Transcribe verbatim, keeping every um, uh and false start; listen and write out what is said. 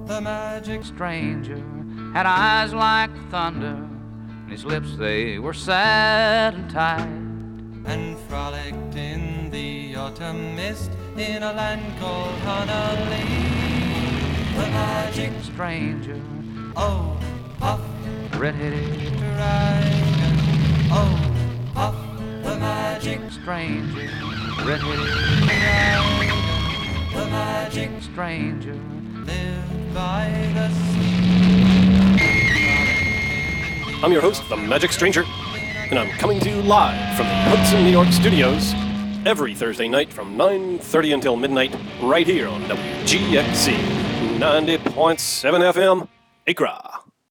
the magic stranger had eyes like thunder, and his lips, they were sad and tight, and frolicked in the autumn mist in a land called Honolulu. The magic stranger, oh, Puff, red-headed dragon, oh, Puff, the magic stranger, red-headed dragon, the magic stranger lived by the sea. I'm your host, the Magic Stranger, and I'm coming to you live from the Hudson, New York studios every Thursday night from nine thirty until midnight right here on W G X C ninety point seven F M, Acra.